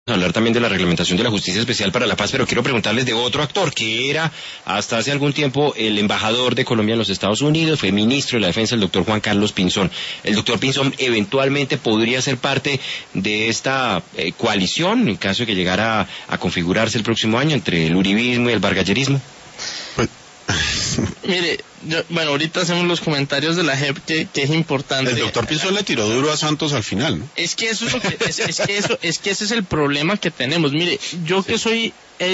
hablar también de la reglamentación de la Justicia Especial para la Paz, pero quiero preguntarles de otro actor que era hasta hace algún tiempo el embajador de Colombia en los Estados Unidos, fue ministro de la Defensa, el doctor Juan Carlos Pinzón. El doctor Pinzón eventualmente podría ser parte de esta coalición, en caso de que llegara a configurarse el próximo año entre el uribismo y el vargallerismo. Pues, mire, bueno, ahorita hacemos los comentarios de la JEP que es importante. El doctor Pinzón le tiró duro a Santos al final, ¿no? Es que eso es lo que es que ese es el problema que tenemos. Mire, yo que soy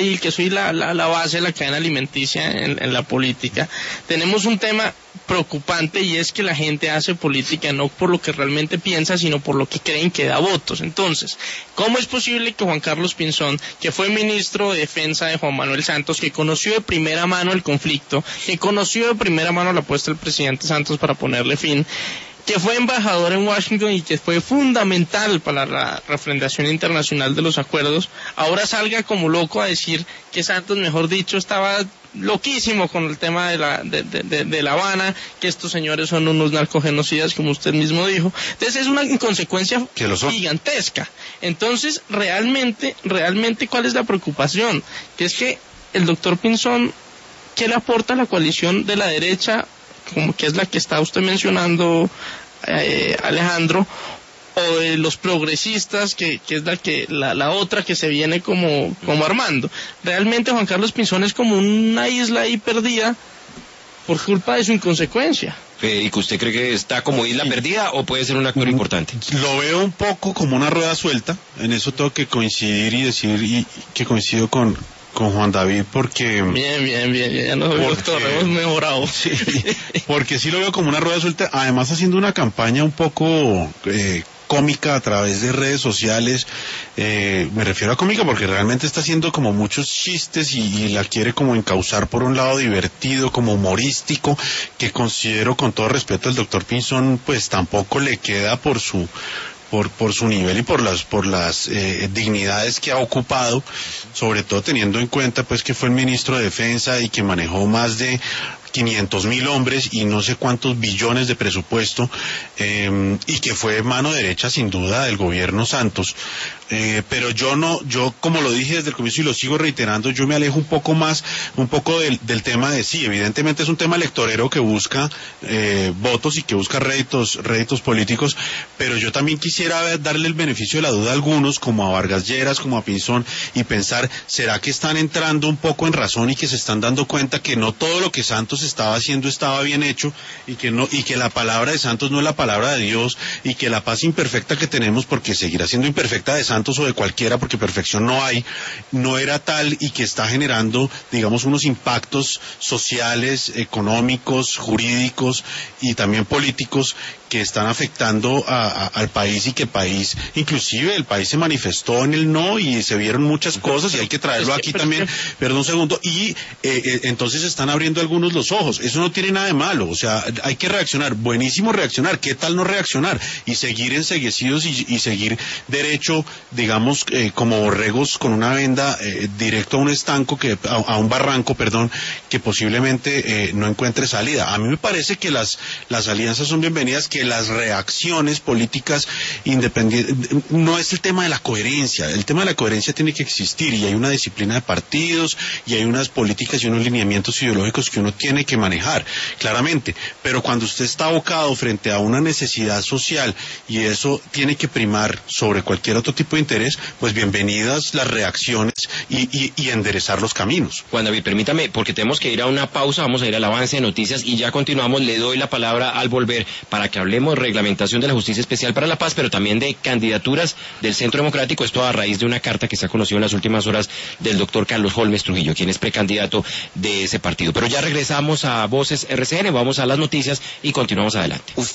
la base de la cadena alimenticia en la política, tenemos un tema preocupante y es que la gente hace política no por lo que realmente piensa, sino por lo que creen que da votos. Entonces, ¿cómo es posible que Juan Carlos Pinzón, que fue ministro de Defensa de Juan Manuel Santos, que conoció de primera mano el conflicto, que conoció de primera mano la apuesta del presidente Santos para ponerle fin, que fue embajador en Washington y que fue fundamental para la refrendación internacional de los acuerdos, ahora salga como loco a decir que Santos, mejor dicho, estaba loquísimo con el tema de La Habana, que estos señores son unos narcogenocidas, como usted mismo dijo? Entonces es una inconsecuencia gigantesca. Entonces, realmente, ¿cuál es la preocupación? Que es que el doctor Pinzón, ¿qué le aporta a la coalición de la derecha, como que es la que está usted mencionando, Alejandro, o de los progresistas, que es la otra que se viene como armando? Realmente Juan Carlos Pinzón es como una isla ahí perdida por culpa de su inconsecuencia. ¿Y que usted cree que está como isla perdida o puede ser un actor importante? Lo veo un poco como una rueda suelta, en eso tengo que coincidir y decir que coincido con Juan David, porque... Bien, ya nos doctor, hemos mejorado. Sí, porque sí lo veo como una rueda suelta, además haciendo una campaña un poco cómica a través de redes sociales. Me refiero a cómica porque realmente está haciendo como muchos chistes y la quiere como encauzar por un lado divertido, como humorístico, que considero, con todo respeto, el doctor Pinzón pues tampoco le queda por su nivel y por las dignidades que ha ocupado, sobre todo teniendo en cuenta pues que fue el ministro de Defensa y que manejó más de 500.000 hombres y no sé cuántos billones de presupuesto, y que fue mano derecha sin duda del gobierno Santos. Pero yo como lo dije desde el comienzo y lo sigo reiterando, yo me alejo un poco del tema de sí, evidentemente es un tema electorero que busca votos y que busca réditos políticos, pero yo también quisiera darle el beneficio de la duda a algunos, como a Vargas Lleras, como a Pinzón, y pensar, ¿será que están entrando un poco en razón y que se están dando cuenta que no todo lo que Santos estaba haciendo estaba bien hecho, y que la palabra de Santos no es la palabra de Dios, y que la paz imperfecta que tenemos, porque seguirá siendo imperfecta de Santos o de cualquiera, porque perfección no hay, no era tal, y que está generando, digamos, unos impactos sociales, económicos, jurídicos y también políticos que están afectando al país, y que inclusive el país se manifestó en el no y se vieron muchas cosas, y hay que traerlo aquí también, perdón un segundo, y entonces están abriendo algunos los ojos. Eso no tiene nada de malo, o sea, hay que reaccionar, buenísimo reaccionar, ¿qué tal no reaccionar? Y seguir enceguecidos y seguir derecho, digamos, como borregos con una venda directo a un estanco, a un barranco, perdón, que posiblemente no encuentre salida. A mí me parece que las alianzas son bienvenidas, que las reacciones políticas independientes, no es el tema de la coherencia, el tema de la coherencia tiene que existir, y hay una disciplina de partidos, y hay unas políticas y unos lineamientos ideológicos que uno tiene que manejar, claramente, pero cuando usted está abocado frente a una necesidad social, y eso tiene que primar sobre cualquier otro tipo de interés, pues bienvenidas las reacciones y enderezar los caminos. Juan David, permítame, porque tenemos que ir a una pausa, vamos a ir al avance de noticias y ya continuamos. Le doy la palabra al volver para que hablemos de reglamentación de la Justicia Especial para la Paz, pero también de candidaturas del Centro Democrático, esto a raíz de una carta que se ha conocido en las últimas horas del doctor Carlos Holmes Trujillo, quien es precandidato de ese partido. Pero ya regresamos a Voces RCN, vamos a las noticias y continuamos adelante.